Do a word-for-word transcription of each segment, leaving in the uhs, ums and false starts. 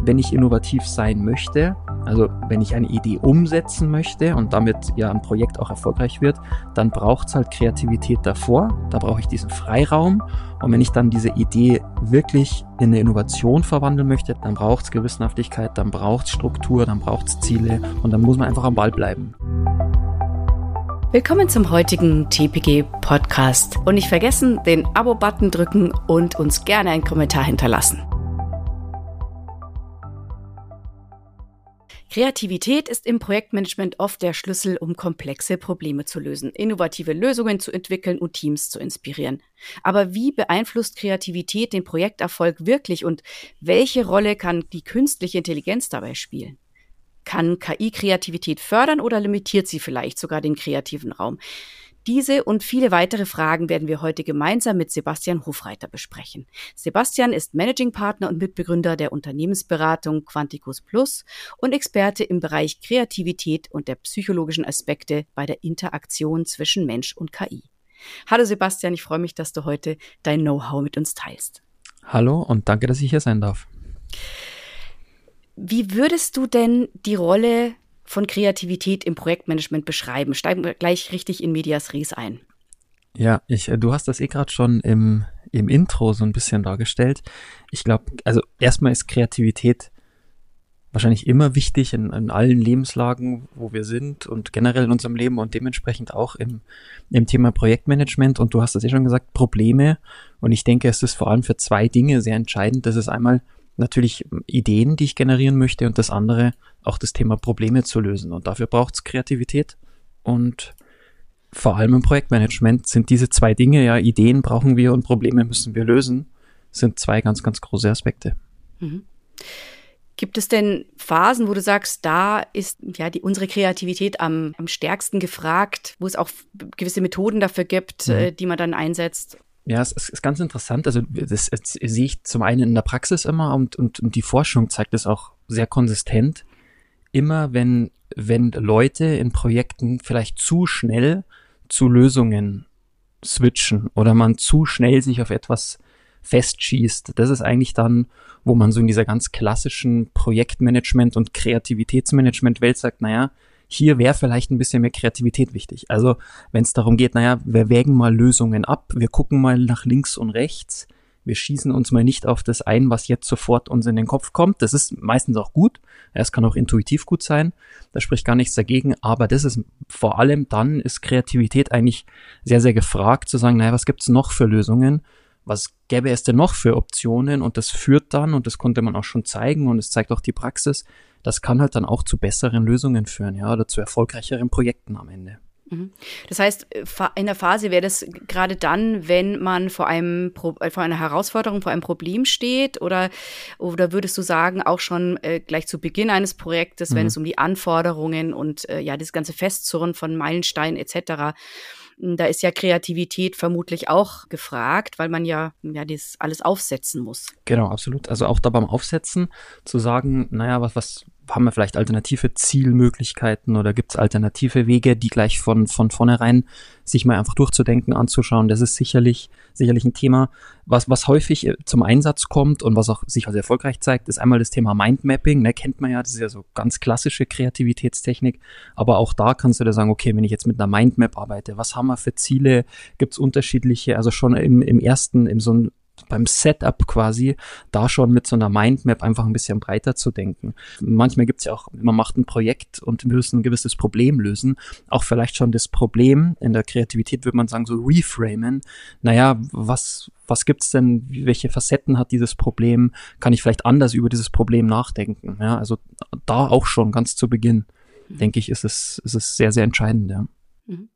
wenn ich innovativ sein möchte, also wenn ich eine Idee umsetzen möchte und damit ja ein Projekt auch erfolgreich wird, dann braucht es halt Kreativität davor, da brauche ich diesen Freiraum und wenn ich dann diese Idee wirklich in eine Innovation verwandeln möchte, dann braucht es Gewissenhaftigkeit, dann braucht es Struktur, dann braucht es Ziele und dann muss man einfach am Ball bleiben. Willkommen zum heutigen T P G-Podcast und nicht vergessen, den Abo-Button drücken und uns gerne einen Kommentar hinterlassen. Kreativität ist im Projektmanagement oft der Schlüssel, um komplexe Probleme zu lösen, innovative Lösungen zu entwickeln und Teams zu inspirieren. Aber wie beeinflusst Kreativität den Projekterfolg wirklich und welche Rolle kann die künstliche Intelligenz dabei spielen? Kann K I Kreativität fördern oder limitiert sie vielleicht sogar den kreativen Raum? Diese und viele weitere Fragen werden wir heute gemeinsam mit Sebastian Hofreiter besprechen. Sebastian ist Managing Partner und Mitbegründer der Unternehmensberatung Quanticus Plus und Experte im Bereich Kreativität und der psychologischen Aspekte bei der Interaktion zwischen Mensch und K I. Hallo Sebastian, ich freue mich, dass du heute dein Know-how mit uns teilst. Hallo und danke, dass ich hier sein darf. Wie würdest du denn die Rolle von Kreativität im Projektmanagement beschreiben? Steigen wir gleich richtig in medias res ein. Ja, ich, du hast das eh gerade schon im, im Intro so ein bisschen dargestellt. Ich glaube, also erstmal ist Kreativität wahrscheinlich immer wichtig in, in allen Lebenslagen, wo wir sind und generell in unserem Leben und dementsprechend auch im, im Thema Projektmanagement. Und du hast das eh schon gesagt, Probleme. Und ich denke, es ist vor allem für zwei Dinge sehr entscheidend. Das ist einmal natürlich Ideen, die ich generieren möchte und das andere auch das Thema Probleme zu lösen. Und dafür braucht es Kreativität und vor allem im Projektmanagement sind diese zwei Dinge, ja, Ideen brauchen wir und Probleme müssen wir lösen, sind zwei ganz, ganz große Aspekte. Mhm. Gibt es denn Phasen, wo du sagst, da ist ja die, unsere Kreativität am, am stärksten gefragt, wo es auch gewisse Methoden dafür gibt, mhm. äh, die man dann einsetzt? Ja, es ist ganz interessant. Also das, das sehe ich zum einen in der Praxis immer und, und, und die Forschung zeigt es auch sehr konsistent. Immer wenn, wenn Leute in Projekten vielleicht zu schnell zu Lösungen switchen oder man zu schnell sich auf etwas festschießt, das ist eigentlich dann, wo man so in dieser ganz klassischen Projektmanagement- und Kreativitätsmanagement-Welt sagt, naja, hier wäre vielleicht ein bisschen mehr Kreativität wichtig. Also wenn es darum geht, naja, wir wägen mal Lösungen ab, wir gucken mal nach links und rechts, wir schießen uns mal nicht auf das ein, was jetzt sofort uns in den Kopf kommt. Das ist meistens auch gut, es kann auch intuitiv gut sein, da spricht gar nichts dagegen, aber das ist vor allem dann, ist Kreativität eigentlich sehr, sehr gefragt, zu sagen, naja, was gibt's noch für Lösungen? Was gäbe es denn noch für Optionen? Und das führt dann, und das konnte man auch schon zeigen und es zeigt auch die Praxis, das kann halt dann auch zu besseren Lösungen führen, ja, oder zu erfolgreicheren Projekten am Ende. Das heißt, in der Phase wäre das gerade dann, wenn man vor einem vor einer Herausforderung, vor einem Problem steht, oder oder würdest du sagen, auch schon äh, gleich zu Beginn eines Projektes, mhm. wenn es um die Anforderungen und äh, ja das ganze Festzurren von Meilensteinen et cetera, da ist ja Kreativität vermutlich auch gefragt, weil man ja, ja das alles aufsetzen muss. Genau, absolut. Also auch da beim Aufsetzen zu sagen, naja, was, was haben wir vielleicht alternative Zielmöglichkeiten oder gibt es alternative Wege, die gleich von, von vornherein sich mal einfach durchzudenken, anzuschauen. Das ist sicherlich, sicherlich ein Thema, was, was häufig zum Einsatz kommt und was auch sich als erfolgreich zeigt, ist einmal das Thema Mindmapping, ne, kennt man ja, das ist ja so ganz klassische Kreativitätstechnik, aber auch da kannst du dir sagen, okay, wenn ich jetzt mit einer Mindmap arbeite, was haben wir für Ziele, gibt es unterschiedliche, also schon im, im ersten, im so ein beim Setup quasi, da schon mit so einer Mindmap einfach ein bisschen breiter zu denken. Manchmal gibt es ja auch, man macht ein Projekt und wir müssen ein gewisses Problem lösen, auch vielleicht schon das Problem, in der Kreativität würde man sagen, so reframen, naja, was, was gibt's denn, welche Facetten hat dieses Problem, kann ich vielleicht anders über dieses Problem nachdenken, ja, also da auch schon ganz zu Beginn, mhm. denke ich, ist es, ist es sehr, sehr entscheidend, ja. Mhm.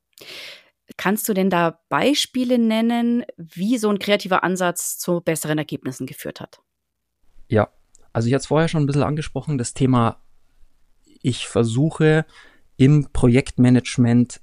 Kannst du denn da Beispiele nennen, wie so ein kreativer Ansatz zu besseren Ergebnissen geführt hat? Ja, also ich hatte es vorher schon ein bisschen angesprochen, das Thema, ich versuche im Projektmanagement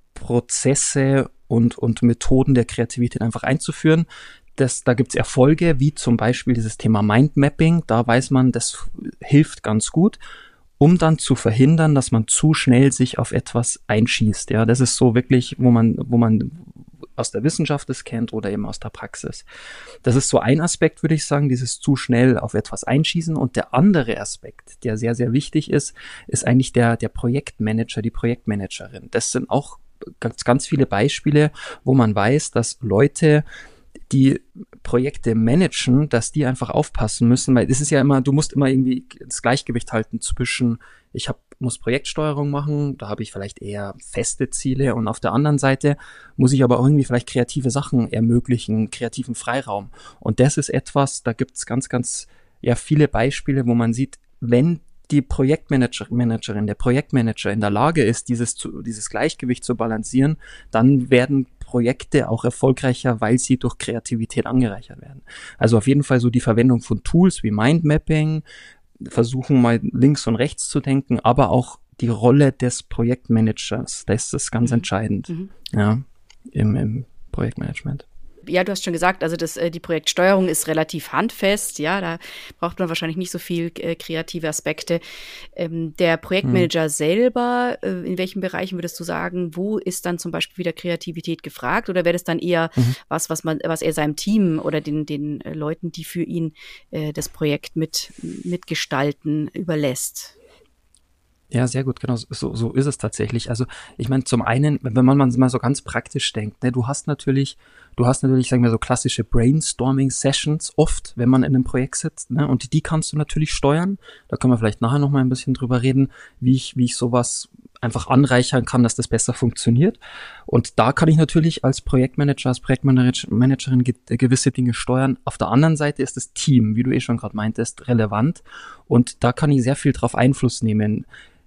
Prozesse und, und Methoden der Kreativität einfach einzuführen. Das, da gibt es Erfolge, wie zum Beispiel dieses Thema Mindmapping, da weiß man, das hilft ganz gut, um dann zu verhindern, dass man zu schnell sich auf etwas einschießt. Ja, das ist so wirklich, wo man, wo man aus der Wissenschaft es kennt oder eben aus der Praxis. Das ist so ein Aspekt, würde ich sagen, dieses zu schnell auf etwas einschießen. Und der andere Aspekt, der sehr, sehr wichtig ist, ist eigentlich der, der Projektmanager, die Projektmanagerin. Das sind auch ganz, ganz viele Beispiele, wo man weiß, dass Leute, die Projekte managen, dass die einfach aufpassen müssen, weil es ist ja immer, du musst immer irgendwie das Gleichgewicht halten zwischen, ich hab, muss Projektsteuerung machen, da habe ich vielleicht eher feste Ziele und auf der anderen Seite muss ich aber auch irgendwie vielleicht kreative Sachen ermöglichen, kreativen Freiraum. Und das ist etwas, da gibt es ganz, ganz ja viele Beispiele, wo man sieht, wenn die Projektmanagerin, der Projektmanager in der Lage ist, dieses, zu, dieses Gleichgewicht zu balancieren, dann werden Projekte auch erfolgreicher, weil sie durch Kreativität angereichert werden. Also auf jeden Fall so die Verwendung von Tools wie Mindmapping, versuchen mal links und rechts zu denken, aber auch die Rolle des Projektmanagers, das ist ganz mhm. entscheidend, mhm. ja, im, im Projektmanagement. Ja, du hast schon gesagt, also das, die Projektsteuerung ist relativ handfest, ja, da braucht man wahrscheinlich nicht so viel äh, kreative Aspekte. Ähm, der Projektmanager hm. selber, äh, in welchen Bereichen würdest du sagen, wo ist dann zum Beispiel wieder Kreativität gefragt, oder wäre das dann eher mhm. was, was man, was er seinem Team oder den, den äh, Leuten, die für ihn äh, das Projekt mit, mitgestalten, überlässt? Ja, sehr gut, genau, so, so ist es tatsächlich. Also ich meine, zum einen, wenn man mal so ganz praktisch denkt, ne, du hast natürlich, du hast natürlich, sagen wir so klassische Brainstorming-Sessions oft, wenn man in einem Projekt sitzt, ne, und die kannst du natürlich steuern. Da können wir vielleicht nachher noch mal ein bisschen drüber reden, wie ich, wie ich sowas einfach anreichern kann, dass das besser funktioniert. Und da kann ich natürlich als Projektmanager, als Projektmanagerin ge- gewisse Dinge steuern. Auf der anderen Seite ist das Team, wie du eh schon gerade meintest, relevant. Und da kann ich sehr viel drauf Einfluss nehmen.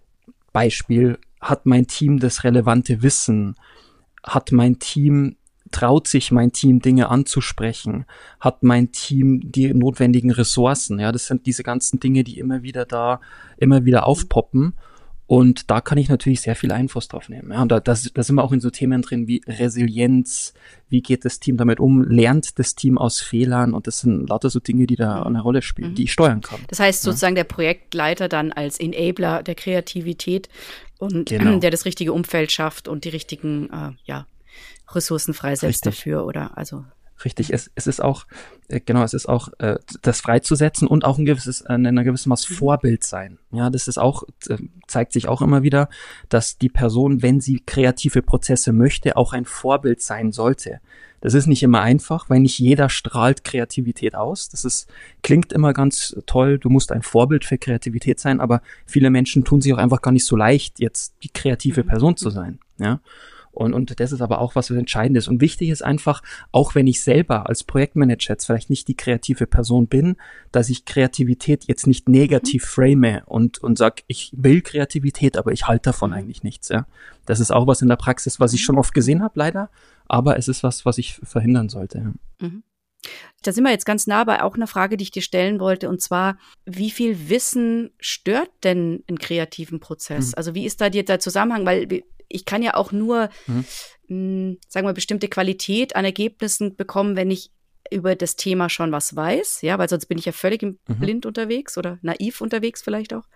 Beispiel, hat mein Team das relevante Wissen? Hat mein Team, traut sich mein Team Dinge anzusprechen? Hat mein Team die notwendigen Ressourcen? Ja, das sind diese ganzen Dinge, die immer wieder da, immer wieder aufpoppen. Und da kann ich natürlich sehr viel Einfluss drauf nehmen. Ja, und da, da, da sind wir auch in so Themen drin wie Resilienz. Wie geht das Team damit um? Lernt das Team aus Fehlern? Und das sind lauter so Dinge, die da eine Rolle spielen, mhm. die ich steuern kann. Das heißt sozusagen ja. der Projektleiter dann als Enabler der Kreativität und genau. der das richtige Umfeld schafft und die richtigen äh, ja, Ressourcen freisetzt Richtig. dafür, oder also Richtig, es, es ist auch, äh, genau, es ist auch, äh, das freizusetzen und auch ein gewisses, äh, in einer gewissen Maß Vorbild sein. Ja, das ist auch, äh, zeigt sich auch immer wieder, dass die Person, wenn sie kreative Prozesse möchte, auch ein Vorbild sein sollte. Das ist nicht immer einfach, weil nicht jeder strahlt Kreativität aus. Das ist, klingt immer ganz toll, du musst ein Vorbild für Kreativität sein, aber viele Menschen tun sich auch einfach gar nicht so leicht, jetzt die kreative Person zu sein, ja. Und, und das ist aber auch was, was entscheidend ist. Und wichtig ist einfach, auch wenn ich selber als Projektmanager jetzt vielleicht nicht die kreative Person bin, dass ich Kreativität jetzt nicht negativ frame und, und sag, ich will Kreativität, aber ich halte davon eigentlich nichts. Ja, das ist auch was in der Praxis, was ich schon oft gesehen habe, leider. Aber es ist was, was ich verhindern sollte. Ja. Mhm. Da sind wir jetzt ganz nah bei auch einer Frage, die ich dir stellen wollte, und zwar, wie viel Wissen stört denn einen kreativen Prozess? Mhm. Also wie ist da dir der Zusammenhang? Weil ich kann ja auch nur, mhm. mh, sagen wir, bestimmte Qualität an Ergebnissen bekommen, wenn ich über das Thema schon was weiß, ja, weil sonst bin ich ja völlig mhm. blind unterwegs oder naiv unterwegs vielleicht auch.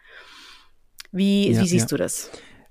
Wie, ja, wie siehst ja. du das?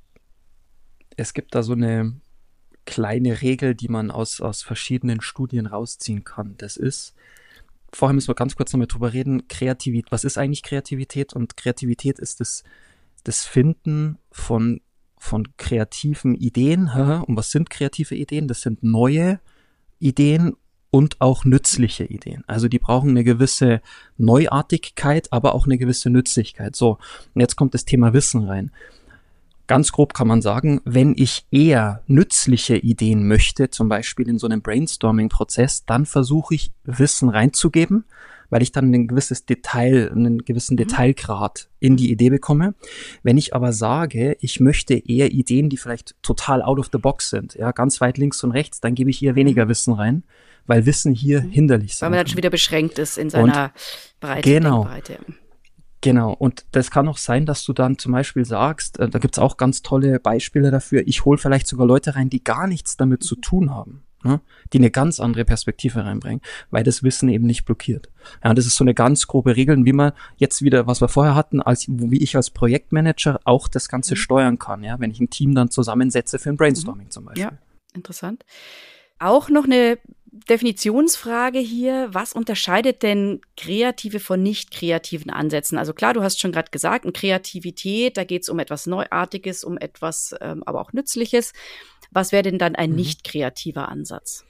Es gibt da so eine kleine Regel, die man aus, aus verschiedenen Studien rausziehen kann. Das ist, vorher müssen wir ganz kurz nochmal drüber reden, Kreativität. Was ist eigentlich Kreativität? Und Kreativität ist das, das Finden von, von kreativen Ideen. Und was sind kreative Ideen? Das sind neue Ideen und auch nützliche Ideen. Also die brauchen eine gewisse Neuartigkeit, aber auch eine gewisse Nützlichkeit. So, und jetzt kommt das Thema Wissen rein. Ganz grob kann man sagen, wenn ich eher nützliche Ideen möchte, zum Beispiel in so einem Brainstorming-Prozess, dann versuche ich Wissen reinzugeben, weil ich dann ein gewisses Detail, einen gewissen Detailgrad in die Idee bekomme. Wenn ich aber sage, ich möchte eher Ideen, die vielleicht total out of the box sind, ja, ganz weit links und rechts, dann gebe ich eher weniger Wissen rein, weil Wissen hier hinderlich sein kann. Weil man dann schon wieder beschränkt ist in seiner und Breite. Genau. Breite. Genau, und das kann auch sein, dass du dann zum Beispiel sagst, äh, da gibt's auch ganz tolle Beispiele dafür, ich hole vielleicht sogar Leute rein, die gar nichts damit zu tun haben, ne? Die eine ganz andere Perspektive reinbringen, weil das Wissen eben nicht blockiert. Ja, das ist so eine ganz grobe Regel, wie man jetzt wieder, was wir vorher hatten, als wie ich als Projektmanager auch das Ganze mhm. steuern kann, ja, wenn ich ein Team dann zusammensetze für ein Brainstorming mhm. zum Beispiel. Ja, interessant. Auch noch eine Definitionsfrage hier. Was unterscheidet denn kreative von nicht kreativen Ansätzen? Also klar, du hast schon gerade gesagt, in Kreativität, da geht es um etwas Neuartiges, um etwas ähm, aber auch Nützliches. Was wäre denn dann ein Mhm. nicht kreativer Ansatz?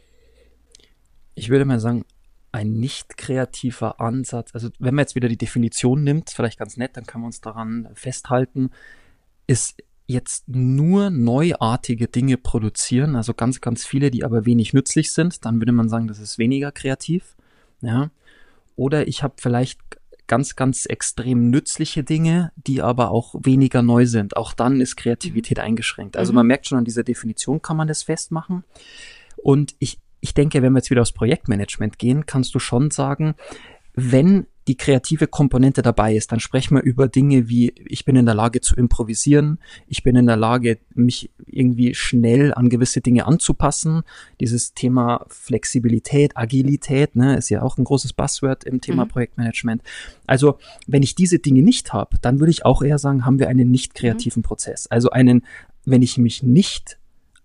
Ich würde mal sagen, ein nicht kreativer Ansatz, also wenn man jetzt wieder die Definition nimmt, vielleicht ganz nett, dann können wir uns daran festhalten, ist jetzt nur neuartige Dinge produzieren, also ganz, ganz viele, die aber wenig nützlich sind, dann würde man sagen, das ist weniger kreativ. Ja. Oder ich habe vielleicht ganz, ganz extrem nützliche Dinge, die aber auch weniger neu sind. Auch dann ist Kreativität mhm. eingeschränkt. Also mhm. man merkt schon, an dieser Definition kann man das festmachen. Und ich, ich denke, wenn wir jetzt wieder aufs Projektmanagement gehen, kannst du schon sagen, wenn die kreative Komponente dabei ist, dann sprechen wir über Dinge wie, ich bin in der Lage zu improvisieren, ich bin in der Lage, mich irgendwie schnell an gewisse Dinge anzupassen. Dieses Thema Flexibilität, Agilität, ne, ist ja auch ein großes Buzzword im Thema mhm. Projektmanagement. Also, wenn ich diese Dinge nicht habe, dann würde ich auch eher sagen, haben wir einen nicht kreativen mhm. Prozess. Also einen, wenn ich mich nicht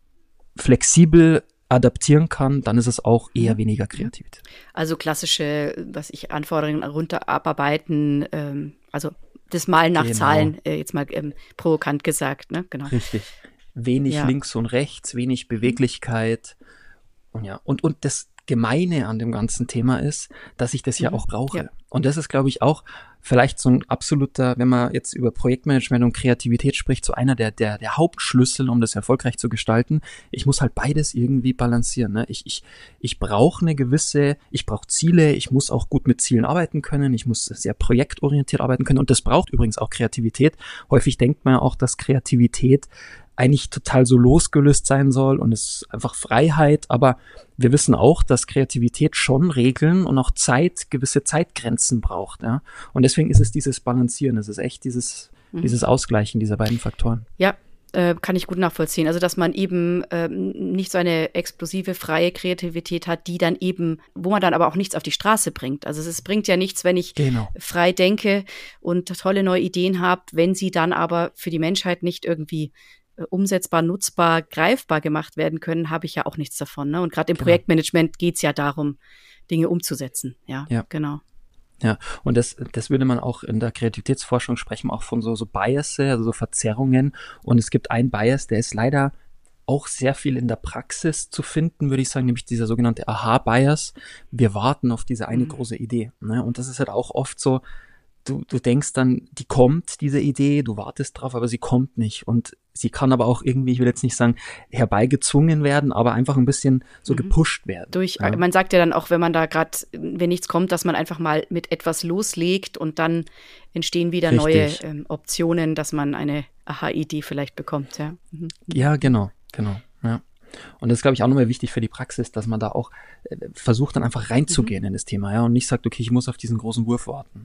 flexibel adaptieren kann, dann ist es auch eher weniger Kreativität. Also klassische, was ich Anforderungen runter abarbeiten, ähm, also das Malen nach genau. Zahlen, äh, jetzt mal ähm, provokant gesagt, ne? Genau. Richtig. Wenig ja. links und rechts, wenig Beweglichkeit. Und ja, und, und das Gemeine an dem ganzen Thema ist, dass ich das mhm. ja auch brauche. Ja. Und das ist, glaube ich, auch vielleicht so ein absoluter, wenn man jetzt über Projektmanagement und Kreativität spricht, so einer der, der, der Hauptschlüssel, um das erfolgreich zu gestalten. Ich muss halt beides irgendwie balancieren. Ne? Ich, ich, ich brauche eine gewisse, ich brauche Ziele, ich muss auch gut mit Zielen arbeiten können, ich muss sehr projektorientiert arbeiten können und das braucht übrigens auch Kreativität. Häufig denkt man ja auch, dass Kreativität eigentlich total so losgelöst sein soll und es ist einfach Freiheit, aber wir wissen auch, dass Kreativität schon Regeln und auch Zeit, gewisse Zeitgrenzen braucht, ja. Und deswegen ist es dieses Balancieren, es ist echt dieses, mhm. dieses Ausgleichen dieser beiden Faktoren. Ja, äh, kann ich gut nachvollziehen. Also, dass man eben äh, nicht so eine explosive, freie Kreativität hat, die dann eben, wo man dann aber auch nichts auf die Straße bringt. Also, es bringt ja nichts, wenn ich genau. frei denke und tolle neue Ideen habe, wenn sie dann aber für die Menschheit nicht irgendwie umsetzbar, nutzbar, greifbar gemacht werden können, habe ich ja auch nichts davon. Ne? Und gerade im genau. Projektmanagement geht es ja darum, Dinge umzusetzen. Ja, ja. genau. Ja, und das, das würde man auch in der Kreativitätsforschung sprechen, auch von so, so Biases, also so Verzerrungen. Und es gibt einen Bias, der ist leider auch sehr viel in der Praxis zu finden, würde ich sagen, nämlich dieser sogenannte Aha-Bias. Wir warten auf diese eine mhm. große Idee. Ne? Und das ist halt auch oft so, Du, du denkst dann, die kommt, diese Idee, du wartest drauf, aber sie kommt nicht. Und sie kann aber auch irgendwie, ich will jetzt nicht sagen, herbeigezwungen werden, aber einfach ein bisschen so mhm. gepusht werden. Durch, ja. Man sagt ja dann auch, wenn man da gerade, wenn nichts kommt, dass man einfach mal mit etwas loslegt und dann entstehen wieder Richtig. neue ähm, Optionen, dass man eine Aha-Idee vielleicht bekommt. Ja, mhm. ja genau, genau. Ja. Und das ist, glaube ich, auch nochmal wichtig für die Praxis, dass man da auch äh, versucht, dann einfach reinzugehen mhm. in das Thema, ja, und nicht sagt, okay, ich muss auf diesen großen Wurf warten.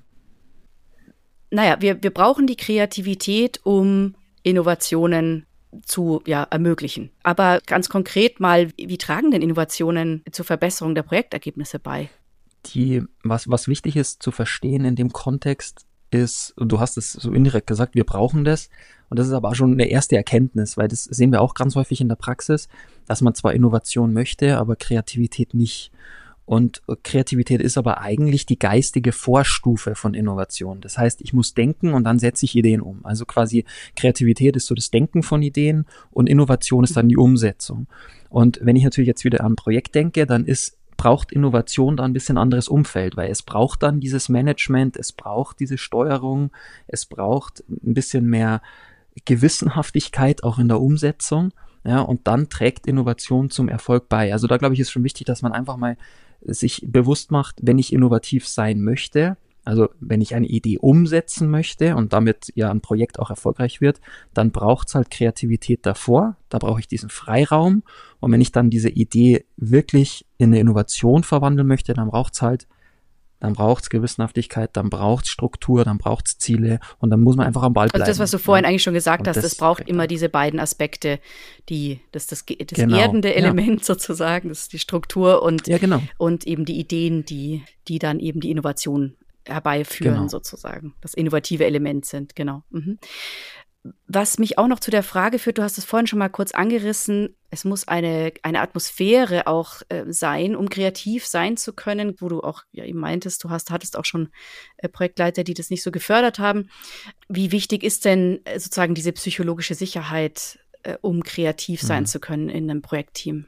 Naja, wir, wir brauchen die Kreativität, um Innovationen zu ja, ermöglichen. Aber ganz konkret mal, wie tragen denn Innovationen zur Verbesserung der Projektergebnisse bei? Die, was, was wichtig ist zu verstehen in dem Kontext ist, und du hast es so indirekt gesagt, wir brauchen das. Und das ist aber auch schon eine erste Erkenntnis, weil das sehen wir auch ganz häufig in der Praxis, dass man zwar Innovation möchte, aber Kreativität nicht. Und Kreativität ist aber eigentlich die geistige Vorstufe von Innovation. Das heißt, ich muss denken und dann setze ich Ideen um. Also quasi Kreativität ist so das Denken von Ideen und Innovation ist dann die Umsetzung. Und wenn ich natürlich jetzt wieder an ein Projekt denke, dann ist, braucht Innovation da ein bisschen anderes Umfeld, weil es braucht dann dieses Management, es braucht diese Steuerung, es braucht ein bisschen mehr Gewissenhaftigkeit auch in der Umsetzung. Ja, und dann trägt Innovation zum Erfolg bei. Also da glaube ich, ist schon wichtig, dass man einfach mal sich bewusst macht, wenn ich innovativ sein möchte, also wenn ich eine Idee umsetzen möchte und damit ja ein Projekt auch erfolgreich wird, dann braucht es halt Kreativität davor, da brauche ich diesen Freiraum und wenn ich dann diese Idee wirklich in eine Innovation verwandeln möchte, dann braucht es halt dann braucht es Gewissenhaftigkeit, dann braucht es Struktur, dann braucht es Ziele und dann muss man einfach am Ball bleiben. Also das, was du vorhin ja. eigentlich schon gesagt und hast, es braucht immer diese beiden Aspekte, die das, das, das genau. erdende Element ja. sozusagen, das ist die Struktur und, ja, genau. und eben die Ideen, die, die dann eben die Innovation herbeiführen genau. sozusagen, das innovative Element sind, genau. Mhm. Was mich auch noch zu der Frage führt, du hast es vorhin schon mal kurz angerissen, es muss eine, eine Atmosphäre auch äh, sein, um kreativ sein zu können, wo du auch ja, eben meintest, du hast, hattest auch schon äh, Projektleiter, die das nicht so gefördert haben. Wie wichtig ist denn äh, sozusagen diese psychologische Sicherheit, äh, um kreativ sein mhm. zu können in einem Projektteam?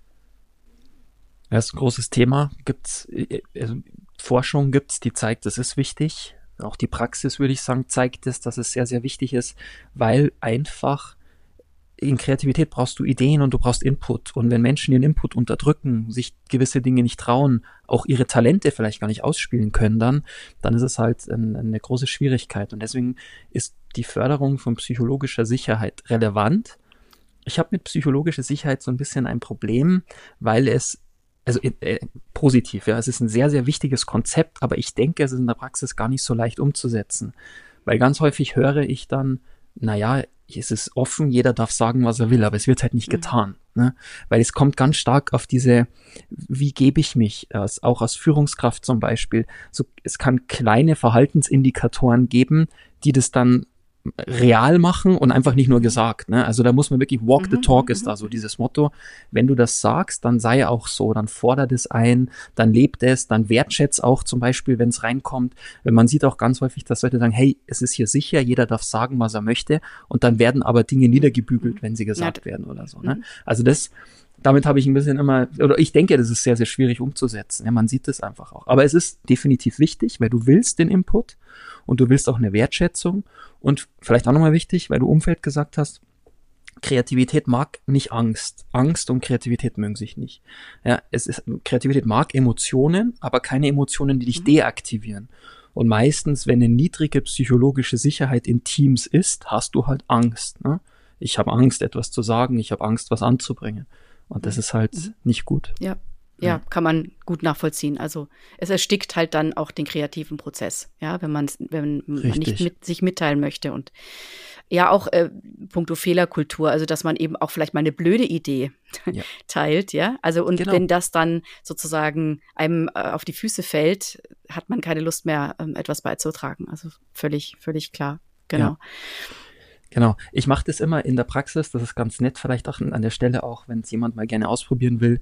Das ist ein großes Thema. Gibt's, also Forschung gibt's, die zeigt, das ist wichtig. Auch die Praxis, würde ich sagen, zeigt es, dass es sehr, sehr wichtig ist, weil einfach in Kreativität brauchst du Ideen und du brauchst Input. Und wenn Menschen ihren Input unterdrücken, sich gewisse Dinge nicht trauen, auch ihre Talente vielleicht gar nicht ausspielen können, dann, dann ist es halt ein, eine große Schwierigkeit. Und deswegen ist die Förderung von psychologischer Sicherheit relevant. Ich habe mit psychologischer Sicherheit so ein bisschen ein Problem, weil es Also äh, positiv, ja, es ist ein sehr, sehr wichtiges Konzept, aber ich denke, es ist in der Praxis gar nicht so leicht umzusetzen. Weil ganz häufig höre ich dann, naja, es ist offen, jeder darf sagen, was er will, aber es wird halt nicht mhm. getan. Ne? Weil es kommt ganz stark auf diese, wie gebe ich mich, als, auch als Führungskraft zum Beispiel. So, es kann kleine Verhaltensindikatoren geben, die das dann real machen und einfach nicht nur gesagt. Ne? Also da muss man wirklich walk the talk, ist da so dieses Motto. Wenn du das sagst, dann sei auch so, dann fordert es ein, dann lebt es, dann wertschätzt auch zum Beispiel, wenn es reinkommt. Wenn man sieht auch ganz häufig, dass Leute sagen, hey, es ist hier sicher, jeder darf sagen, was er möchte, und dann werden aber Dinge niedergebügelt, wenn sie gesagt ja. werden oder so. Ne? Also das, damit habe ich ein bisschen immer, oder ich denke, das ist sehr, sehr schwierig umzusetzen. Ja, man sieht das einfach auch. Aber es ist definitiv wichtig, weil du willst den Input und du willst auch eine Wertschätzung. Und vielleicht auch nochmal wichtig, weil du Umfeld gesagt hast, Kreativität mag nicht Angst. Angst und Kreativität mögen sich nicht. Ja, es ist, Kreativität mag Emotionen, aber keine Emotionen, die dich deaktivieren. Und meistens, wenn eine niedrige psychologische Sicherheit in Teams ist, hast du halt Angst. Ne? Ich habe Angst, etwas zu sagen, ich habe Angst, was anzubringen. Und das ist halt mhm. nicht gut. Ja. Ja, kann man gut nachvollziehen. Also es erstickt halt dann auch den kreativen Prozess, ja, wenn man wenn man nicht mit sich mitteilen möchte. Und ja, auch äh, puncto Fehlerkultur, also dass man eben auch vielleicht mal eine blöde Idee ja. teilt, ja. Also und genau. wenn das dann sozusagen einem äh, auf die Füße fällt, hat man keine Lust mehr, ähm, etwas beizutragen. Also völlig, völlig klar. Genau. Ja. Genau. Ich mache das immer in der Praxis, das ist ganz nett, vielleicht auch an der Stelle auch, wenn es jemand mal gerne ausprobieren will.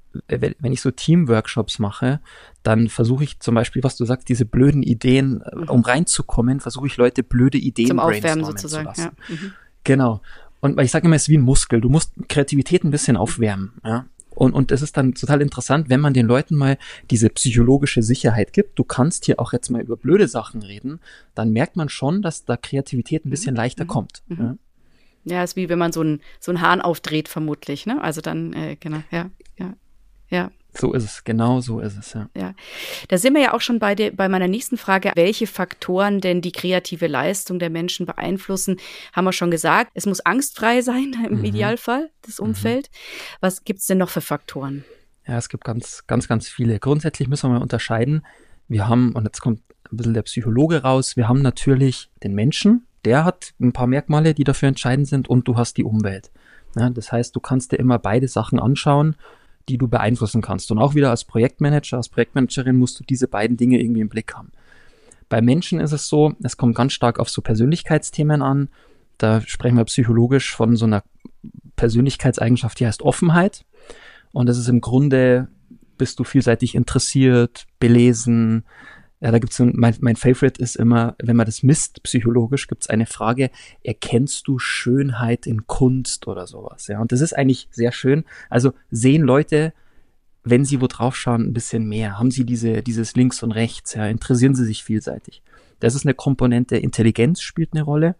Wenn ich so Teamworkshops mache, dann versuche ich zum Beispiel, was du sagst, diese blöden Ideen, mhm. um reinzukommen, versuche ich Leute blöde Ideen zum Aufwärmen sozusagen. Zu lassen. Ja. Mhm. Genau. Und weil ich sage immer, es ist wie ein Muskel. Du musst Kreativität ein bisschen aufwärmen. Ja. Und und es ist dann total interessant, wenn man den Leuten mal diese psychologische Sicherheit gibt. Du kannst hier auch jetzt mal über blöde Sachen reden. Dann merkt man schon, dass da Kreativität ein bisschen leichter mhm. kommt. Mhm. Ja. Ja, ist wie wenn man so einen so einen Hahn aufdreht, vermutlich. Ne? Also dann, äh, genau, ja, ja. Ja. So ist es, genau so ist es, ja. Ja, da sind wir ja auch schon bei, der, bei meiner nächsten Frage, welche Faktoren denn die kreative Leistung der Menschen beeinflussen, haben wir schon gesagt. Es muss angstfrei sein, im mhm. Idealfall, das Umfeld. Mhm. Was gibt's denn noch für Faktoren? Ja, es gibt ganz, ganz, ganz viele. Grundsätzlich müssen wir mal unterscheiden. Wir haben, und jetzt kommt ein bisschen der Psychologe raus, wir haben natürlich den Menschen, der hat ein paar Merkmale, die dafür entscheidend sind, und du hast die Umwelt. Ja, das heißt, du kannst dir immer beide Sachen anschauen, die du beeinflussen kannst. Und auch wieder als Projektmanager, als Projektmanagerin musst du diese beiden Dinge irgendwie im Blick haben. Bei Menschen ist es so, es kommt ganz stark auf so Persönlichkeitsthemen an. Da sprechen wir psychologisch von so einer Persönlichkeitseigenschaft, die heißt Offenheit. Und das ist im Grunde, bist du vielseitig interessiert, belesen. Ja, da gibt's so, mein, mein Favorite ist immer, wenn man das misst psychologisch, gibt's eine Frage, erkennst du Schönheit in Kunst oder sowas? Ja, und das ist eigentlich sehr schön. Also sehen Leute, wenn sie wo drauf schauen, ein bisschen mehr. Haben sie diese, dieses links und rechts, ja, interessieren sie sich vielseitig. Das ist eine Komponente, Intelligenz spielt eine Rolle.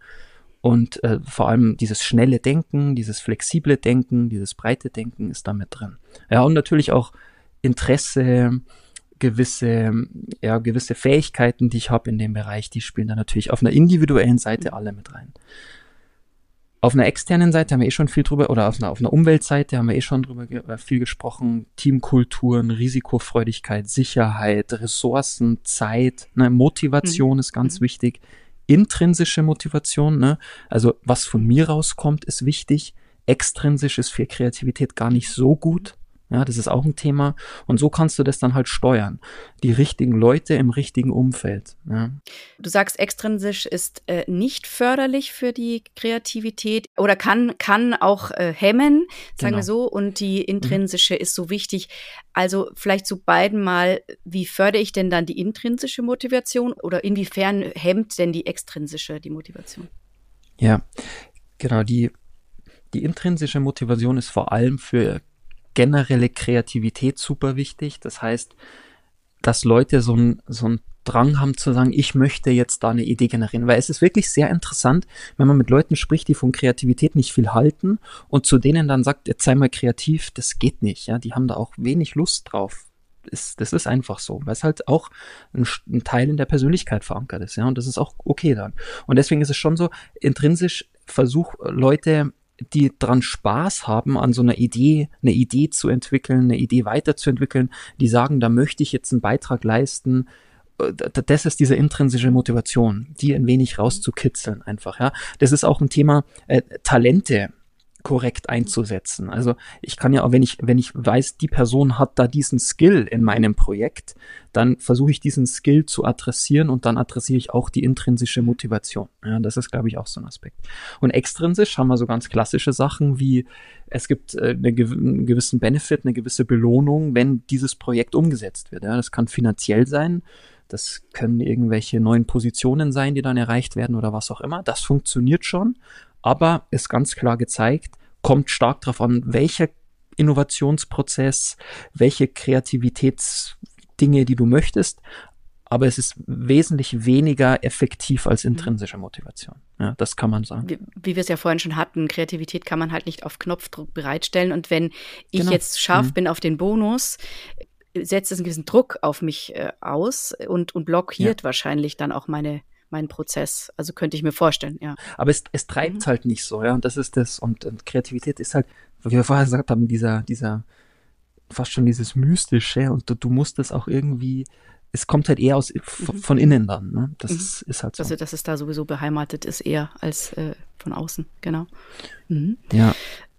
Und äh, vor allem dieses schnelle Denken, dieses flexible Denken, dieses breite Denken ist da mit drin. Ja, und natürlich auch Interesse, gewisse, ja, gewisse Fähigkeiten, die ich habe in dem Bereich, die spielen da natürlich auf einer individuellen Seite alle mit rein. Auf einer externen Seite haben wir eh schon viel drüber, oder auf einer, auf einer Umweltseite haben wir eh schon drüber ge- viel gesprochen. Teamkulturen, Risikofreudigkeit, Sicherheit, Ressourcen, Zeit, ne, Motivation mhm. ist ganz mhm. wichtig. Intrinsische Motivation, ne, also was von mir rauskommt, ist wichtig. Extrinsisch ist für Kreativität gar nicht so gut. Ja, das ist auch ein Thema. Und so kannst du das dann halt steuern. Die richtigen Leute im richtigen Umfeld. Ja. Du sagst, extrinsisch ist äh, nicht förderlich für die Kreativität oder kann, kann auch äh, hemmen, sagen Genau. wir so. Und die intrinsische mhm. ist so wichtig. Also vielleicht zu beiden mal, wie fördere ich denn dann die intrinsische Motivation oder inwiefern hemmt denn die extrinsische die Motivation? Ja, genau. Die, die intrinsische Motivation ist vor allem für generelle Kreativität super wichtig. Das heißt, dass Leute so einen so einen Drang haben zu sagen, ich möchte jetzt da eine Idee generieren. Weil es ist wirklich sehr interessant, wenn man mit Leuten spricht, die von Kreativität nicht viel halten und zu denen dann sagt, jetzt sei mal kreativ, das geht nicht. Ja, die haben da auch wenig Lust drauf. Das, das ist einfach so, weil es halt auch ein, ein Teil in der Persönlichkeit verankert ist. Ja, und das ist auch okay dann. Und deswegen ist es schon so, intrinsisch versuch Leute, die dran Spaß haben, an so einer Idee, eine Idee zu entwickeln, eine Idee weiterzuentwickeln, die sagen, da möchte ich jetzt einen Beitrag leisten. Das ist diese intrinsische Motivation, die ein wenig rauszukitzeln einfach, ja. Das ist auch ein Thema, äh, Talente korrekt einzusetzen. Also ich kann ja auch, wenn ich, wenn ich weiß, die Person hat da diesen Skill in meinem Projekt, dann versuche ich diesen Skill zu adressieren und dann adressiere ich auch die intrinsische Motivation. Ja, das ist, glaube ich, auch so ein Aspekt. Und extrinsisch haben wir so ganz klassische Sachen wie, es gibt äh, eine, einen gewissen Benefit, eine gewisse Belohnung, wenn dieses Projekt umgesetzt wird. Ja, das kann finanziell sein, das können irgendwelche neuen Positionen sein, die dann erreicht werden oder was auch immer. Das funktioniert schon. Aber ist ganz klar gezeigt, kommt stark darauf an, welcher Innovationsprozess, welche Kreativitätsdinge, die du möchtest. Aber es ist wesentlich weniger effektiv als intrinsische Motivation. Ja, das kann man sagen. Wie, wie wir es ja vorhin schon hatten, Kreativität kann man halt nicht auf Knopfdruck bereitstellen. Und wenn ich Genau. jetzt scharf mhm. bin auf den Bonus, setzt es einen gewissen Druck auf mich äh, aus und, und blockiert ja. wahrscheinlich dann auch meine meinen Prozess. Also könnte ich mir vorstellen, ja. Aber es, es treibt mhm. halt nicht so, ja. Und das ist das. Und, und Kreativität ist halt, wie wir vorher gesagt haben, dieser, dieser, fast schon dieses Mystische. Und du, du musst es auch irgendwie, es kommt halt eher aus, mhm. von innen dann, ne? Das mhm. ist, ist halt so. Also, dass es da sowieso beheimatet ist, eher als äh, von außen, genau. Mhm. Ja.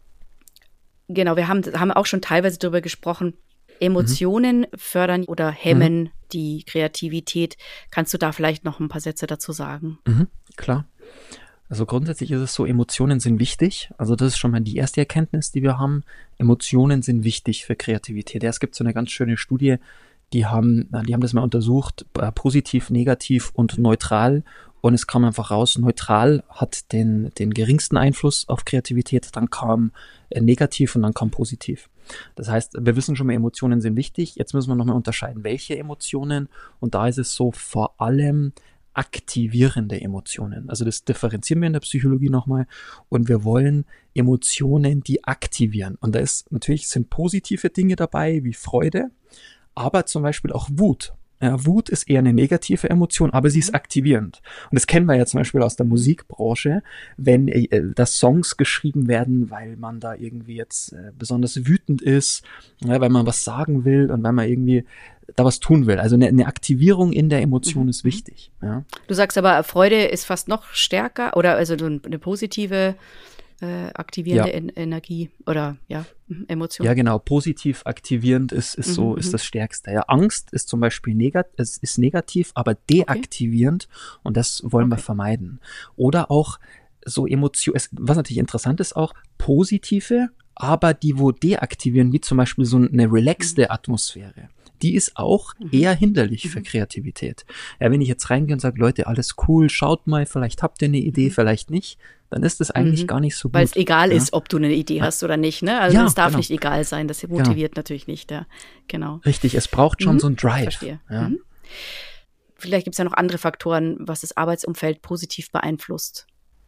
Genau, wir haben, haben auch schon teilweise darüber gesprochen, Emotionen mhm. fördern oder hemmen mhm. die Kreativität. Kannst du da vielleicht noch ein paar Sätze dazu sagen? Mhm, klar. Also grundsätzlich ist es so, Emotionen sind wichtig. Also das ist schon mal die erste Erkenntnis, die wir haben. Emotionen sind wichtig für Kreativität. Ja, es gibt so eine ganz schöne Studie, die haben, die haben das mal untersucht, positiv, negativ und neutral. Und es kam einfach raus, neutral hat den, den geringsten Einfluss auf Kreativität, dann kam äh, negativ und dann kam positiv. Das heißt, wir wissen schon mal, Emotionen sind wichtig. Jetzt müssen wir nochmal unterscheiden, welche Emotionen. Und da ist es so, vor allem aktivierende Emotionen. Also das differenzieren wir in der Psychologie nochmal. Und wir wollen Emotionen, die aktivieren. Und da ist natürlich, sind positive Dinge dabei, wie Freude, aber zum Beispiel auch Wut. Ja, Wut ist eher eine negative Emotion, aber sie ist aktivierend. Und das kennen wir ja zum Beispiel aus der Musikbranche, wenn äh, da Songs geschrieben werden, weil man da irgendwie jetzt äh, besonders wütend ist, ja, weil man was sagen will und weil man irgendwie da was tun will. Also eine, eine Aktivierung in der Emotion mhm. ist wichtig. Ja. Du sagst aber, Freude ist fast noch stärker oder also eine positive Äh, aktivierende ja. en- Energie oder ja, Emotion. Ja, genau. Positiv aktivierend ist, ist so, mhm, ist das Stärkste. Ja, Angst ist zum Beispiel negat- es ist negativ, aber deaktivierend okay. und das wollen okay. wir vermeiden. Oder auch so Emotionen, was natürlich interessant ist auch, positive, aber die wo deaktivieren, wie zum Beispiel so eine relaxte mhm. Atmosphäre. Die ist auch mhm. eher hinderlich mhm. für Kreativität. Ja, wenn ich jetzt reingehe und sage, Leute, alles cool, schaut mal, vielleicht habt ihr eine Idee, mhm. vielleicht nicht, dann ist das eigentlich mhm. gar nicht so gut. Weil es egal ja? ist, ob du eine Idee hast oder nicht, ne? Also ja, es darf genau. nicht egal sein, das motiviert genau. natürlich nicht, ja. Genau. Richtig, es braucht schon mhm. so einen Drive. Verstehe. Ja. Mhm. Vielleicht gibt es ja noch andere Faktoren, was das Arbeitsumfeld positiv beeinflusst.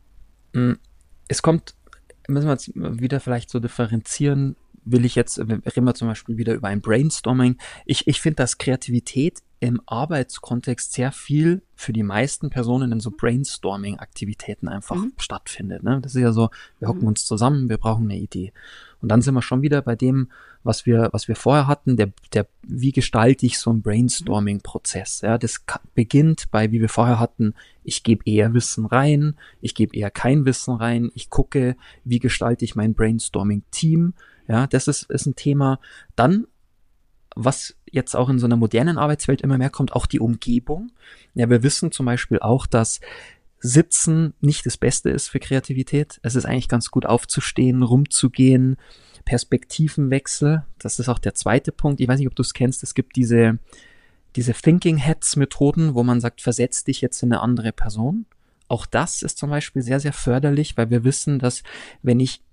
Es kommt, müssen wir jetzt wieder vielleicht so differenzieren, will ich jetzt, reden wir zum Beispiel wieder über ein Brainstorming. Ich, ich finde, dass Kreativität im Arbeitskontext sehr viel für die meisten Personen in so Brainstorming-Aktivitäten einfach mhm. stattfindet. Ne? Das ist ja so, wir hocken mhm. uns zusammen, wir brauchen eine Idee. Und dann sind wir schon wieder bei dem, was wir, was wir vorher hatten, der, der, wie gestalte ich so einen Brainstorming-Prozess? Ja, das ka- beginnt bei, wie wir vorher hatten, ich gebe eher Wissen rein, ich gebe eher kein Wissen rein, ich gucke, wie gestalte ich mein Brainstorming-Team, Ja, das ist, ist ein Thema. Dann, was jetzt auch in so einer modernen Arbeitswelt immer mehr kommt, auch die Umgebung. Ja, wir wissen zum Beispiel auch, dass Sitzen nicht das Beste ist für Kreativität. Es ist eigentlich ganz gut aufzustehen, rumzugehen, Perspektivenwechsel. Das ist auch der zweite Punkt. Ich weiß nicht, ob du es kennst. Es gibt diese, diese Thinking Heads Methoden, wo man sagt, versetz dich jetzt in eine andere Person. Auch das ist zum Beispiel sehr, sehr förderlich, weil wir wissen, dass wenn ich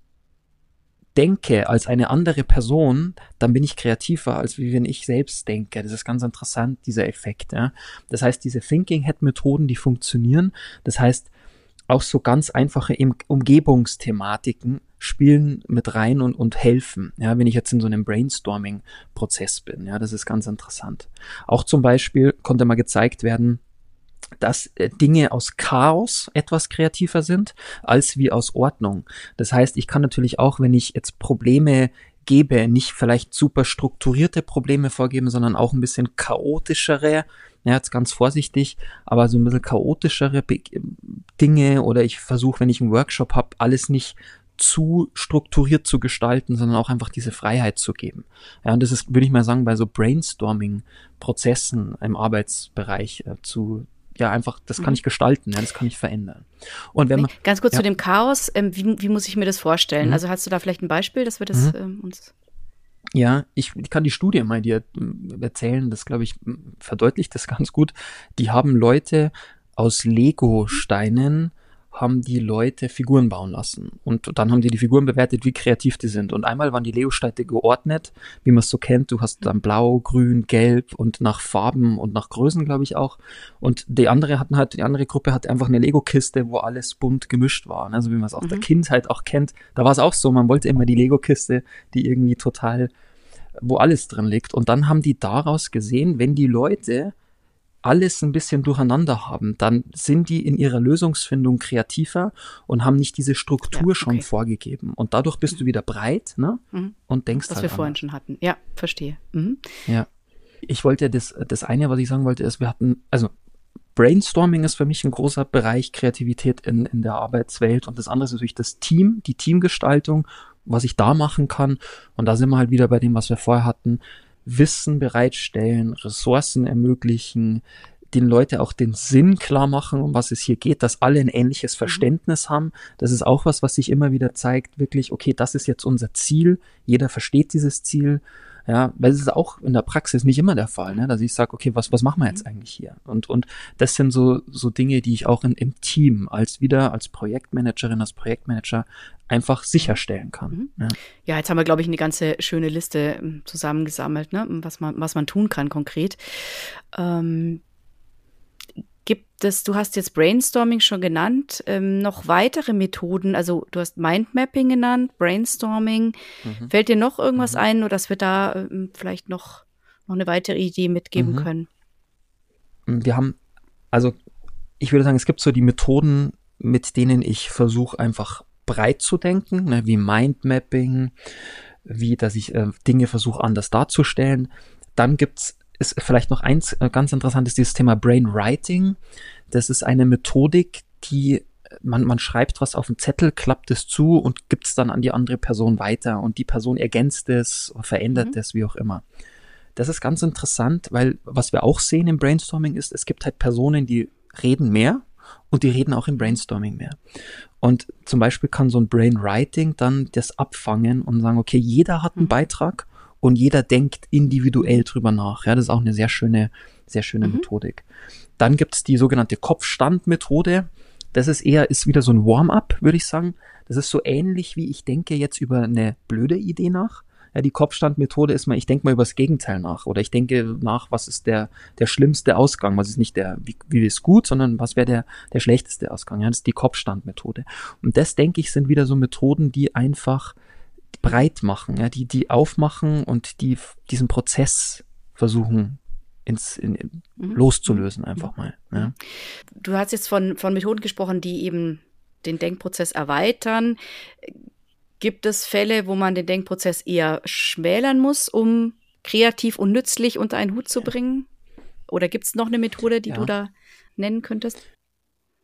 denke als eine andere Person, dann bin ich kreativer, als wie wenn ich selbst denke. Das ist ganz interessant, dieser Effekt. Ja. Das heißt, diese Thinking Head Methoden, die funktionieren. Das heißt, auch so ganz einfache Umgebungsthematiken spielen mit rein und, und helfen. Ja, wenn ich jetzt in so einem Brainstorming-Prozess bin. Ja, das ist ganz interessant. Auch zum Beispiel konnte mal gezeigt werden, dass äh, Dinge aus Chaos etwas kreativer sind, als wie aus Ordnung. Das heißt, ich kann natürlich auch, wenn ich jetzt Probleme gebe, nicht vielleicht super strukturierte Probleme vorgeben, sondern auch ein bisschen chaotischere, ja, jetzt ganz vorsichtig, aber so ein bisschen chaotischere Be- Dinge, oder ich versuche, wenn ich einen Workshop habe, alles nicht zu strukturiert zu gestalten, sondern auch einfach diese Freiheit zu geben. Ja, und das ist, würde ich mal sagen, bei so Brainstorming-Prozessen im Arbeitsbereich äh, zu ja, einfach, das kann ich gestalten, ja, das kann ich verändern. Und wenn man, Ganz kurz ja. zu dem Chaos, ähm, wie, wie muss ich mir das vorstellen? Mhm. Also hast du da vielleicht ein Beispiel, dass wir das Mhm. ähm, uns... Ja, ich, ich kann die Studie mal dir erzählen, das glaube ich verdeutlicht das ganz gut. Die haben Leute aus Lego-Steinen, haben die Leute Figuren bauen lassen. Und dann haben die die Figuren bewertet, wie kreativ die sind. Und einmal waren die Lego-Steine geordnet, wie man es so kennt. Du hast dann blau, grün, gelb und nach Farben und nach Größen, glaube ich, auch. Und die andere hatten halt, die andere Gruppe hatte einfach eine Lego-Kiste, wo alles bunt gemischt war. Also wie man es aus mhm. der Kindheit auch kennt. Da war es auch so, man wollte immer die Lego-Kiste, die irgendwie total, wo alles drin liegt. Und dann haben die daraus gesehen, wenn die Leute alles ein bisschen durcheinander haben, dann sind die in ihrer Lösungsfindung kreativer und haben nicht diese Struktur ja, okay. schon vorgegeben. Und dadurch bist du wieder breit, ne? Mhm. Und denkst was halt wir anders. vorhin schon hatten. Ja, verstehe. Mhm. Ja. Ich wollte das, das eine, was ich sagen wollte, ist, wir hatten, also Brainstorming ist für mich ein großer Bereich Kreativität in, in der Arbeitswelt. Und das andere ist natürlich das Team, die Teamgestaltung, was ich da machen kann. Und da sind wir halt wieder bei dem, was wir vorher hatten. Wissen bereitstellen, Ressourcen ermöglichen, den Leuten auch den Sinn klar machen, um was es hier geht, dass alle ein ähnliches Verständnis mhm. haben. Das ist auch was, was sich immer wieder zeigt, wirklich, okay, das ist jetzt unser Ziel, jeder versteht dieses Ziel. Ja, weil es ist auch in der Praxis nicht immer der Fall, ne? Dass ich sage, okay, was was machen wir jetzt eigentlich hier? Und und das sind so so Dinge, die ich auch in, im Team als wieder als Projektmanagerin, als Projektmanager einfach sicherstellen kann. Mhm. Ja. ja, jetzt haben wir, glaube ich, eine ganze schöne Liste zusammengesammelt, ne? Was man was man tun kann konkret. Ähm, Gibt es, du hast jetzt Brainstorming schon genannt, ähm, noch weitere Methoden, also du hast Mindmapping genannt, Brainstorming. Mhm. Fällt dir noch irgendwas mhm. ein, oder dass wir da ähm, vielleicht noch, noch eine weitere Idee mitgeben mhm. können? Wir haben, also ich würde sagen, es gibt so die Methoden, mit denen ich versuche einfach breit zu denken, ne, wie Mindmapping, wie dass ich äh, Dinge versuche anders darzustellen. Dann gibt's ist vielleicht noch eins ganz interessant, ist dieses Thema Brainwriting. Das ist eine Methodik, die man, man schreibt was auf den Zettel, klappt es zu und gibt es dann an die andere Person weiter und die Person ergänzt es, verändert es, mhm. wie auch immer. Das ist ganz interessant, weil was wir auch sehen im Brainstorming ist, es gibt halt Personen, die reden mehr und die reden auch im Brainstorming mehr. Und zum Beispiel kann so ein Brainwriting dann das abfangen und sagen, okay, jeder hat einen mhm. Beitrag, und jeder denkt individuell drüber nach. Ja, das ist auch eine sehr schöne, sehr schöne mhm. Methodik. Dann gibt's die sogenannte Kopfstand-Methode. Das ist eher, ist wieder so ein Warm-up, würde ich sagen. Das ist so ähnlich wie ich denke jetzt über eine blöde Idee nach. Ja, die Kopfstand-Methode ist mal, ich denke mal über das Gegenteil nach. Oder ich denke nach, was ist der, der schlimmste Ausgang? Was ist nicht der, wie, wie ist gut, sondern was wäre der, der schlechteste Ausgang? Ja, das ist die Kopfstand-Methode. Und das, denke ich, sind wieder so Methoden, die einfach breit machen, ja, die, die aufmachen und die diesen Prozess versuchen ins, in, in, mhm. loszulösen, einfach mal. Ja. Du hast jetzt von, von Methoden gesprochen, die eben den Denkprozess erweitern. Gibt es Fälle, wo man den Denkprozess eher schmälern muss, um kreativ und nützlich unter einen Hut zu bringen? Oder gibt es noch eine Methode, die ja. du da nennen könntest?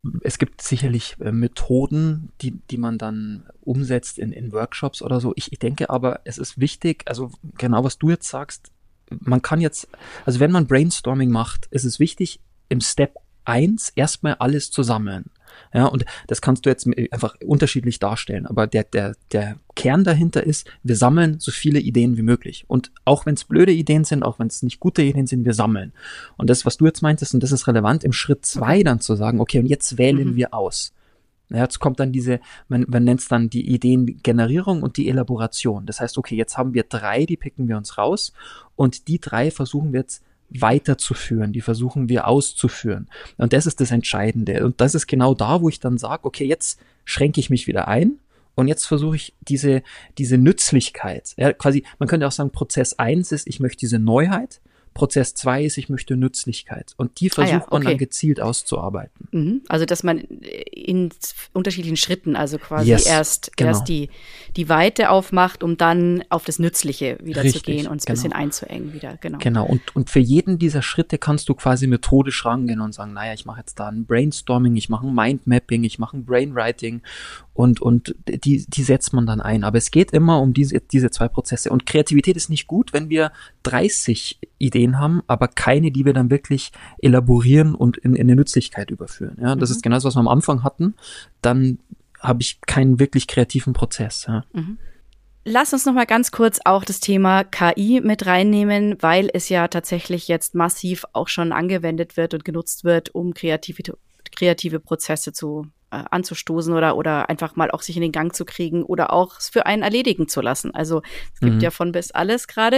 es gibt sicherlich äh, Methoden, die, die man dann umsetzt in, in Workshops oder so. Ich, ich denke aber, es ist wichtig, also genau was du jetzt sagst, man kann jetzt, also wenn man Brainstorming macht, ist es wichtig, im Step eins erstmal alles zu sammeln. Ja, und das kannst du jetzt einfach unterschiedlich darstellen, aber der, der, der Kern dahinter ist, wir sammeln so viele Ideen wie möglich. Und auch wenn es blöde Ideen sind, auch wenn es nicht gute Ideen sind, wir sammeln. Und das, was du jetzt meintest, und das ist relevant, im Schritt zwei dann zu sagen, okay, und jetzt wählen mhm. wir aus. Ja, jetzt kommt dann diese, man, man nennt es dann die Ideengenerierung und die Elaboration. Das heißt, okay, jetzt haben wir drei, die picken wir uns raus und die drei versuchen wir jetzt weiterzuführen, die versuchen wir auszuführen. Und das ist das Entscheidende. Und das ist genau da, wo ich dann sage, okay, jetzt schränke ich mich wieder ein und jetzt versuche ich diese, diese Nützlichkeit. Ja, quasi, man könnte auch sagen, Prozess eins ist, ich möchte diese Neuheit. Prozess zwei ist, ich möchte Nützlichkeit. Und die versucht ah ja, okay. man dann gezielt auszuarbeiten. Mhm. Also, dass man in unterschiedlichen Schritten, also quasi yes, erst, genau. erst die, die Weite aufmacht, um dann auf das Nützliche wieder Richtig, zu gehen und es ein genau. bisschen einzuengen wieder. Genau. Genau. Und, und für jeden dieser Schritte kannst du quasi methodisch rangehen und sagen, naja, ich mache jetzt da ein Brainstorming, ich mache ein Mindmapping, ich mache ein Brainwriting und, und die, die setzt man dann ein. Aber es geht immer um diese, diese zwei Prozesse. Und Kreativität ist nicht gut, wenn wir dreißig Ideen haben, aber keine, die wir dann wirklich elaborieren und in, in eine Nützlichkeit überführen. Ja, das mhm. ist genau das, was wir am Anfang hatten. Dann habe ich keinen wirklich kreativen Prozess. Ja. Mhm. Lass uns noch mal ganz kurz auch das Thema K I mit reinnehmen, weil es ja tatsächlich jetzt massiv auch schon angewendet wird und genutzt wird, um kreative, kreative Prozesse zu äh, anzustoßen oder oder einfach mal auch sich in den Gang zu kriegen oder auch es für einen erledigen zu lassen. Also es gibt mhm. ja von bis alles gerade.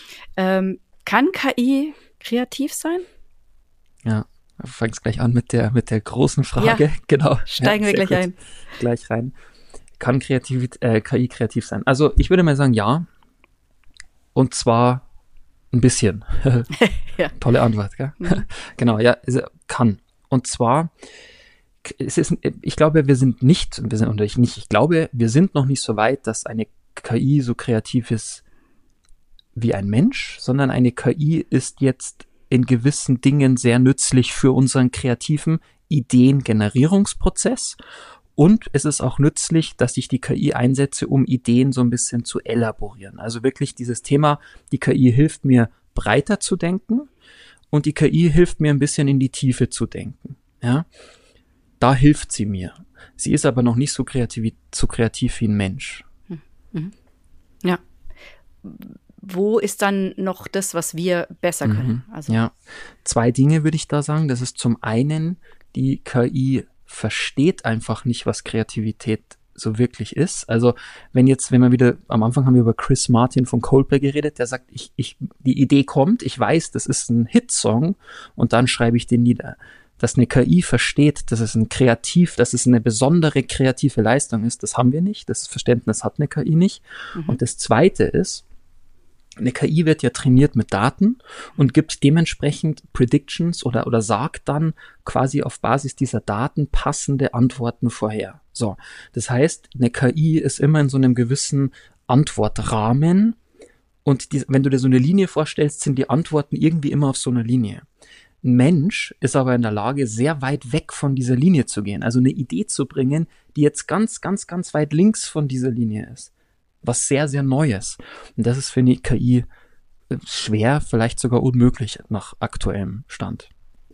Ähm, kann K I kreativ sein? Ja, du fängst gleich an mit der mit der großen Frage. Ja, genau. Steigen ja, wir gleich ein. Gleich rein. Kann kreativ, äh, K I kreativ sein? Also ich würde mal sagen, ja. Und zwar ein bisschen. ja. Tolle Antwort, gell? Mhm. Genau, ja, kann. Und zwar, es ist, ich glaube, wir sind nicht, wir sind, oder ich nicht, ich glaube, wir sind noch nicht so weit, dass eine K I so kreativ ist wie ein Mensch, sondern eine K I ist jetzt in gewissen Dingen sehr nützlich für unseren kreativen Ideengenerierungsprozess. Und es ist auch nützlich, dass ich die K I einsetze, um Ideen so ein bisschen zu elaborieren. Also wirklich dieses Thema, die K I hilft mir, breiter zu denken und die K I hilft mir ein bisschen in die Tiefe zu denken. Ja, da hilft sie mir. Sie ist aber noch nicht so kreativ, so kreativ wie ein Mensch. Mhm. Ja. Wo ist dann noch das, was wir besser können? Mhm. Also ja, zwei Dinge würde ich da sagen. Das ist zum einen, die K I versteht einfach nicht, was Kreativität so wirklich ist. Also wenn jetzt, wenn man wieder, am Anfang haben wir über Chris Martin von Coldplay geredet, der sagt, ich, ich, die Idee kommt, ich weiß, das ist ein Hitsong und dann schreibe ich den nieder. Dass eine K I versteht, dass es ein kreativ, dass es eine besondere kreative Leistung ist, das haben wir nicht. Das Verständnis hat eine K I nicht. Mhm. Und das Zweite ist, eine K I wird ja trainiert mit Daten und gibt dementsprechend Predictions oder, oder sagt dann quasi auf Basis dieser Daten passende Antworten vorher. So, das heißt, eine K I ist immer in so einem gewissen Antwortrahmen und die, wenn du dir so eine Linie vorstellst, sind die Antworten irgendwie immer auf so einer Linie. Ein Mensch ist aber in der Lage, sehr weit weg von dieser Linie zu gehen, also eine Idee zu bringen, die jetzt ganz, ganz, ganz weit links von dieser Linie ist. Was sehr, sehr Neues. Und das ist für eine K I schwer, vielleicht sogar unmöglich nach aktuellem Stand.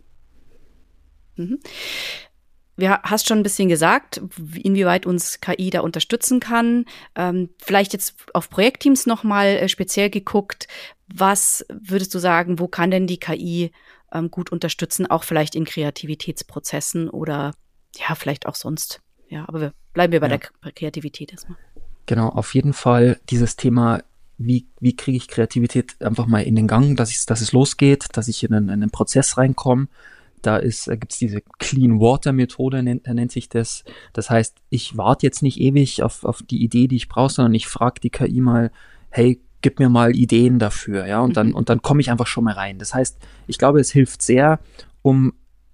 Mhm. Ja, hast schon ein bisschen gesagt, inwieweit uns K I da unterstützen kann. Ähm, vielleicht jetzt auf Projektteams nochmal äh, speziell geguckt. Was würdest du sagen, wo kann denn die K I ähm, gut unterstützen, auch vielleicht in Kreativitätsprozessen oder ja, vielleicht auch sonst. Ja, aber wir bleiben wir bei ja. der Kreativität erstmal. Genau, auf jeden Fall dieses Thema, wie, wie kriege ich Kreativität einfach mal in den Gang, dass, ich, dass es losgeht, dass ich in einen, in einen Prozess reinkomme. Da ist, äh, gibt's diese Clean Water Methode, nennt, nennt sich das. Das heißt, ich warte jetzt nicht ewig auf, auf die Idee, die ich brauche, sondern ich frage die K I mal, hey, gib mir mal Ideen dafür, ja, und dann, mhm. und dann komme ich einfach schon mal rein. Das heißt, ich glaube, es hilft sehr, um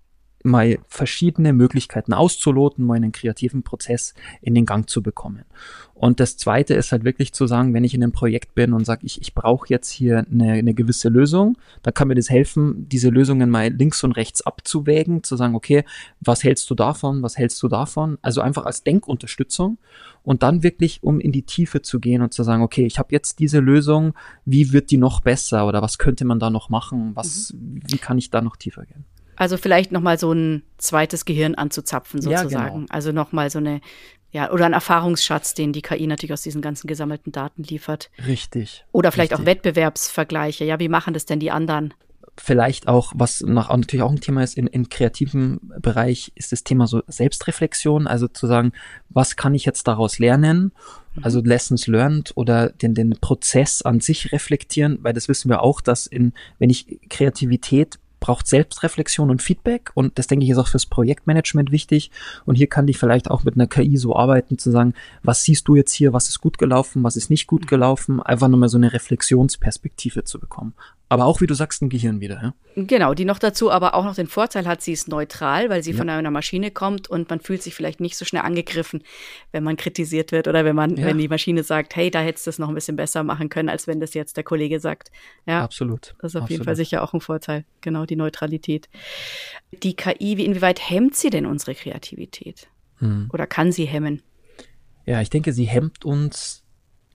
mal verschiedene Möglichkeiten auszuloten, mal einen kreativen Prozess in den Gang zu bekommen. Und das Zweite ist halt wirklich zu sagen, wenn ich in einem Projekt bin und sage, ich, ich brauche jetzt hier eine, eine gewisse Lösung, dann kann mir das helfen, diese Lösungen mal links und rechts abzuwägen, zu sagen, okay, was hältst du davon, was hältst du davon? Also einfach als Denkunterstützung und dann wirklich, um in die Tiefe zu gehen und zu sagen, okay, ich habe jetzt diese Lösung, wie wird die noch besser oder was könnte man da noch machen, was, mhm. wie kann ich da noch tiefer gehen? Also vielleicht nochmal so ein zweites Gehirn anzuzapfen sozusagen. Ja, genau. Also nochmal so eine, ja, oder ein Erfahrungsschatz, den die K I natürlich aus diesen ganzen gesammelten Daten liefert. Richtig. Oder vielleicht richtig. auch Wettbewerbsvergleiche. Ja, wie machen das denn die anderen? Vielleicht auch, was nach, natürlich auch ein Thema ist, in, im kreativen Bereich ist das Thema so Selbstreflexion, also zu sagen, was kann ich jetzt daraus lernen, also Lessons learned oder den, den Prozess an sich reflektieren, weil das wissen wir auch, dass in, wenn ich Kreativität braucht Selbstreflexion und Feedback und das, denke ich, ist auch fürs Projektmanagement wichtig und hier kann ich vielleicht auch mit einer K I so arbeiten, zu sagen, was siehst du jetzt hier, was ist gut gelaufen, was ist nicht gut gelaufen, einfach nochmal so eine Reflexionsperspektive zu bekommen. Aber auch, wie du sagst, ein Gehirn wieder. Ja? Genau, die noch dazu aber auch noch den Vorteil hat, sie ist neutral, weil sie ja. von einer Maschine kommt und man fühlt sich vielleicht nicht so schnell angegriffen, wenn man kritisiert wird oder wenn man, ja. wenn die Maschine sagt, hey, da hättest du es noch ein bisschen besser machen können, als wenn das jetzt der Kollege sagt. Ja, absolut. Das ist auf absolut. jeden Fall sicher auch ein Vorteil, genau, die Neutralität. Die K I, wie, inwieweit hemmt sie denn unsere Kreativität? Hm. Oder kann sie hemmen? Ja, ich denke, sie hemmt uns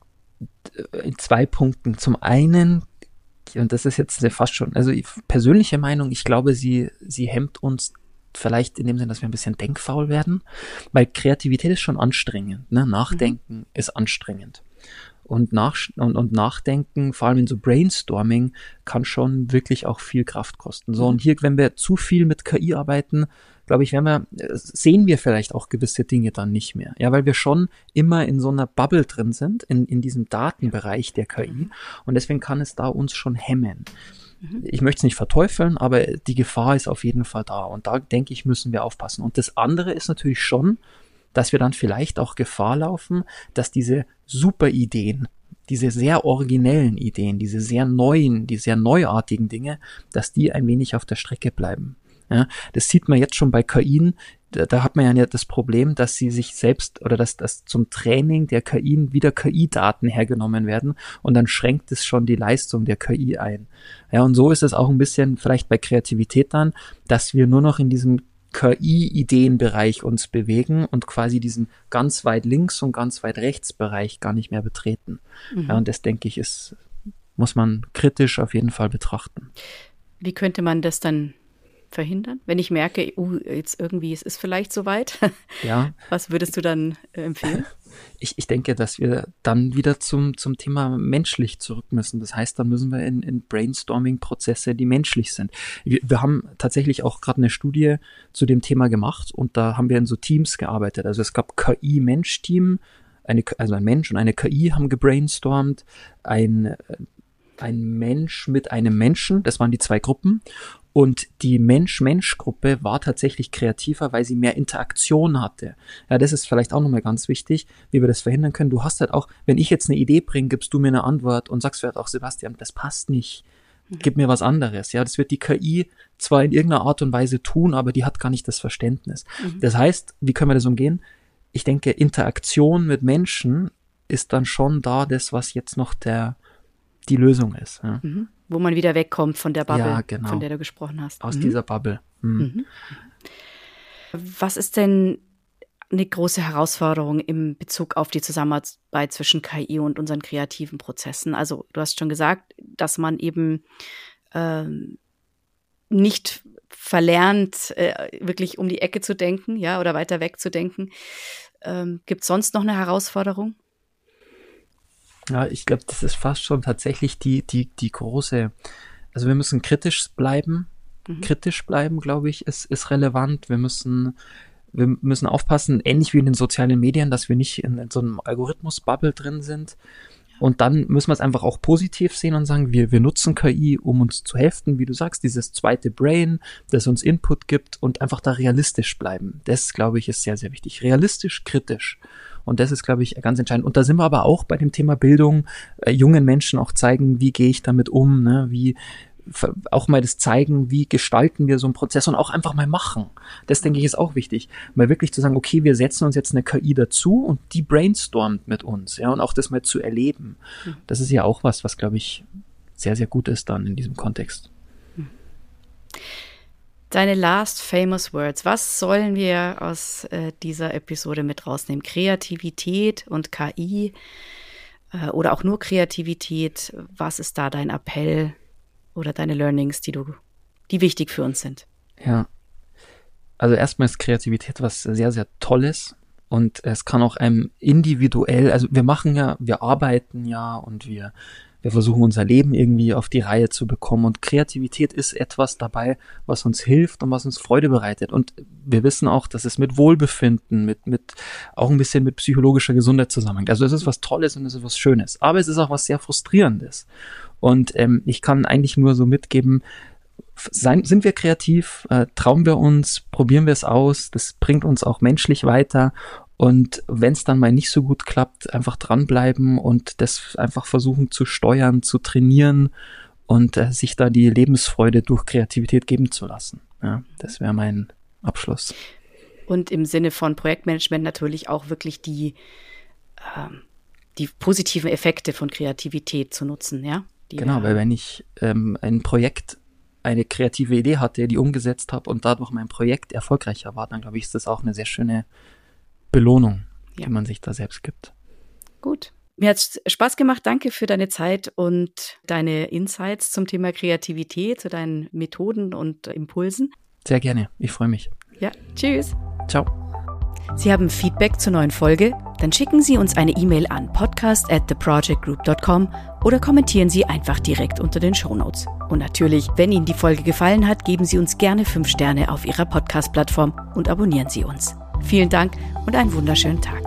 in zwei Punkten. Zum einen, und das ist jetzt fast schon, also persönliche Meinung, ich glaube, sie, sie hemmt uns vielleicht in dem Sinne, dass wir ein bisschen denkfaul werden, weil Kreativität ist schon anstrengend, ne? Nachdenken mhm. ist anstrengend. Und, nach, und, und Nachdenken, vor allem in so Brainstorming, kann schon wirklich auch viel Kraft kosten. So, und hier, wenn wir zu viel mit K I arbeiten, glaube ich, werden wir, sehen wir vielleicht auch gewisse Dinge dann nicht mehr. Ja, weil wir schon immer in so einer Bubble drin sind, in, in diesem Datenbereich der K I. Und deswegen kann es da uns schon hemmen. Mhm. Ich möchte es nicht verteufeln, aber die Gefahr ist auf jeden Fall da. Und da, denke ich, müssen wir aufpassen. Und das andere ist natürlich schon, dass wir dann vielleicht auch Gefahr laufen, dass diese super Ideen, diese sehr originellen Ideen, diese sehr neuen, die sehr neuartigen Dinge, dass die ein wenig auf der Strecke bleiben. Ja, das sieht man jetzt schon bei K I, da, da hat man ja das Problem, dass sie sich selbst oder dass, dass zum Training der K I wieder K I-Daten hergenommen werden und dann schränkt es schon die Leistung der K I ein. Ja, und so ist es auch ein bisschen vielleicht bei Kreativität dann, dass wir nur noch in diesem K I-Ideenbereich uns bewegen und quasi diesen ganz weit links und ganz weit rechts Bereich gar nicht mehr betreten. Mhm. Ja, und das, denke ich, ist, muss man kritisch auf jeden Fall betrachten. Wie könnte man das dann verhindern? Wenn ich merke, uh, jetzt irgendwie, es ist vielleicht soweit. Ja. Was würdest du dann äh, empfehlen? Ich, ich denke, dass wir dann wieder zum, zum Thema menschlich zurück müssen. Das heißt, dann müssen wir in, in Brainstorming-Prozesse, die menschlich sind. Wir, wir haben tatsächlich auch gerade eine Studie zu dem Thema gemacht und da haben wir in so Teams gearbeitet. Also es gab K I-Mensch-Team, eine, also ein Mensch und eine K I haben gebrainstormt, ein, ein Mensch mit einem Menschen, das waren die zwei Gruppen. Und die Mensch-Mensch-Gruppe war tatsächlich kreativer, weil sie mehr Interaktion hatte. Ja, das ist vielleicht auch nochmal ganz wichtig, wie wir das verhindern können. Du hast halt auch, wenn ich jetzt eine Idee bringe, gibst du mir eine Antwort und sagst vielleicht auch, Sebastian, das passt nicht. Gib mir was anderes. Ja, das wird die K I zwar in irgendeiner Art und Weise tun, aber die hat gar nicht das Verständnis. Mhm. Das heißt, wie können wir das umgehen? Ich denke, Interaktion mit Menschen ist dann schon da das, was jetzt noch der, die Lösung ist. Ja. Mhm. Wo man wieder wegkommt von der Bubble, ja, genau. von der du gesprochen hast. Aus mhm. dieser Bubble. Mhm. Mhm. Was ist denn eine große Herausforderung im Bezug auf die Zusammenarbeit zwischen K I und unseren kreativen Prozessen? Also du hast schon gesagt, dass man eben ähm, nicht verlernt, äh, wirklich um die Ecke zu denken, ja, oder weiter weg zu denken. Ähm, gibt es sonst noch eine Herausforderung? Ja, ich glaube, das ist fast schon tatsächlich die, die, die große, also wir müssen kritisch bleiben, mhm. kritisch bleiben, glaube ich, ist, ist relevant. Wir müssen, wir müssen aufpassen, ähnlich wie in den sozialen Medien, dass wir nicht in, in so einem Algorithmus-Bubble drin sind. Und dann müssen wir es einfach auch positiv sehen und sagen, wir, wir nutzen K I, um uns zu helfen, wie du sagst, dieses zweite Brain, das uns Input gibt und einfach da realistisch bleiben. Das, glaube ich, ist sehr, sehr wichtig. Realistisch, kritisch. Und das ist, glaube ich, ganz entscheidend. Und da sind wir aber auch bei dem Thema Bildung, äh, jungen Menschen auch zeigen, wie gehe ich damit um, ne? Wie, auch mal das zeigen, wie gestalten wir so einen Prozess und auch einfach mal machen. Das, denke ich, ist auch wichtig. Mal wirklich zu sagen, okay, wir setzen uns jetzt eine K I dazu und die brainstormt mit uns, ja, und auch das mal zu erleben. Das ist ja auch was, was, glaube ich, sehr, sehr gut ist dann in diesem Kontext. Deine last famous words. Was sollen wir aus äh, dieser Episode mit rausnehmen? Kreativität und K I äh, oder auch nur Kreativität. Was ist da dein Appell oder deine Learnings, die du, die wichtig für uns sind? Ja, also erstmal ist Kreativität was sehr, sehr Tolles und es kann auch einem individuell, also wir machen ja, wir arbeiten ja und wir Wir versuchen unser Leben irgendwie auf die Reihe zu bekommen und Kreativität ist etwas dabei, was uns hilft und was uns Freude bereitet. Und wir wissen auch, dass es mit Wohlbefinden, mit, mit, auch ein bisschen mit psychologischer Gesundheit zusammenhängt. Also es ist was Tolles und es ist was Schönes. Aber es ist auch was sehr Frustrierendes. Und ähm, ich kann eigentlich nur so mitgeben, sein, sind wir kreativ, äh, trauen wir uns, probieren wir es aus, das bringt uns auch menschlich weiter. Und wenn es dann mal nicht so gut klappt, einfach dranbleiben und das einfach versuchen zu steuern, zu trainieren und äh, sich da die Lebensfreude durch Kreativität geben zu lassen. Ja, das wäre mein Abschluss. Und im Sinne von Projektmanagement natürlich auch wirklich die, ähm, die positiven Effekte von Kreativität zu nutzen, ja? Die, genau, weil wenn ich ähm, ein Projekt, eine kreative Idee hatte, die umgesetzt habe und dadurch mein Projekt erfolgreicher war, dann glaube ich, ist das auch eine sehr schöne Belohnung, die ja. man sich da selbst gibt. Gut. Mir hat es Spaß gemacht. Danke für deine Zeit und deine Insights zum Thema Kreativität, zu deinen Methoden und Impulsen. Sehr gerne. Ich freue mich. Ja, tschüss. Ciao. Sie haben Feedback zur neuen Folge? Dann schicken Sie uns eine E-Mail an podcast at the project group dot com oder kommentieren Sie einfach direkt unter den Shownotes. Und natürlich, wenn Ihnen die Folge gefallen hat, geben Sie uns gerne fünf Sterne auf Ihrer Podcast-Plattform und abonnieren Sie uns. Vielen Dank und einen wunderschönen Tag.